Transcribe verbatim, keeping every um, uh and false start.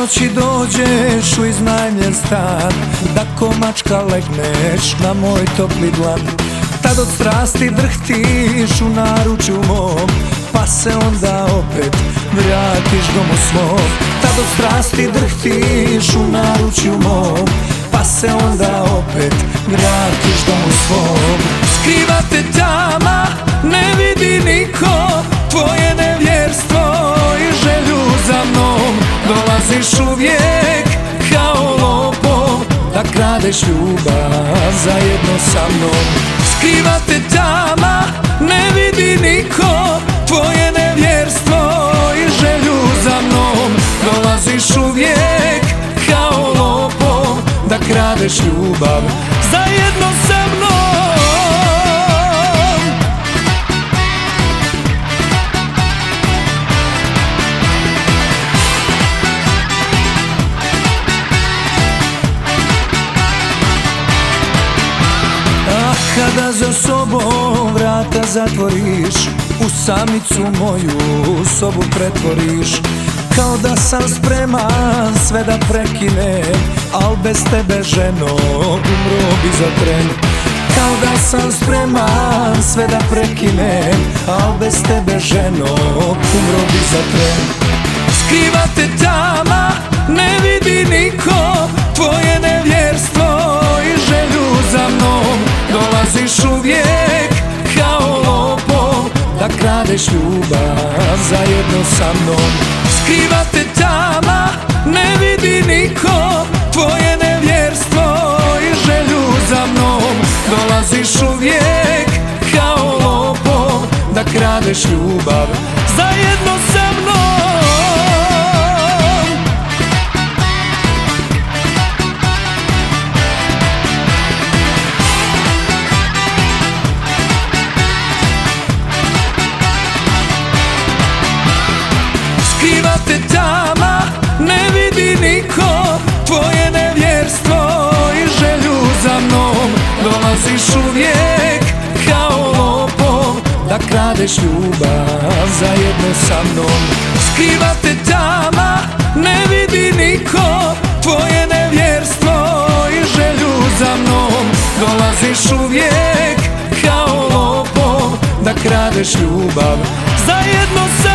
noći dođeš u iznajmljen stan, da ko mačka legneš na moj topli dlan. Tad od strasti drhtiš u naručju mom, pa se onda opet vratiš domu svom. Tad od strasti drhtiš u naručju mom, pa se onda opet vratiš domu svom. Skriva te tama, ne vidi niko tvoje nevjerstvo i želju za mnom. Dolaziš uvijek kao lopov, da kradeš ljubav zajedno sa mnom. Skriva te tama, ne vidi niko tvoje nevjerstvo i želju za mnom. Dolaziš uvijek kao lopov, da kradeš ljubav zajedno sa mnom. Kada za sobom vrata zatvoriš, u samicu moju sobu pretvoriš. Kao da sam spreman sve da prekinem, al bez tebe ženo umro bi za tren. Kao da sam spreman sve da prekinem, al bez tebe ženo umro bi za tren. Skriva te tama, ne vidi niko tvoje nevjerstvo i želju za mnom. Dolaziš uvijek kao lopov, da kradeš ljubav zajedno sa mnom. Skriva te tama, ne vidi niko tvoje nevjerstvo i želju za mnom. Dolaziš uvijek kao lopov, da kradeš ljubav zajedno sa mnom. Skriva te tama, ne vidi niko tvoje nevjerstvo i želju za mnom. Dolaziš uvijek kao lopov, da kradeš ljubav zajedno sa mnom. Skriva te tama, ne vidi niko tvoje nevjerstvo i želju za mnom. Dolaziš uvijek kao lopov, da kradeš ljubav zajedno sa mnom.